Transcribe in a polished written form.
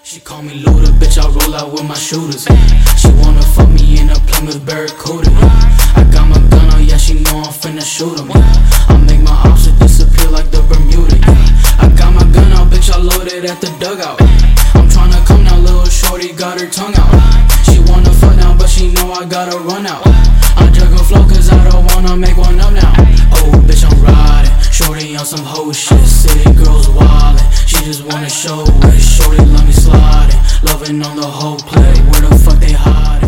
She call me Luda, bitch, I roll out with my shooters. She wanna fuck me in a Plymouth Barracuda. I got my gun on, yeah, she know I'm finna shoot him. I make my options disappear like the Bermuda. I got my gun out, bitch, I loaded at the dugout. I'm tryna come now, little shorty got her tongue out. She wanna fuck now, but she know I gotta run out. I jug a flow cause I don't wanna make one up now. Oh, bitch, I'm riding, shorty on some hoe shit. City girls wildin', she just wanna show it. Shorty let me slide it, loving on the whole play. Where the fuck they hide?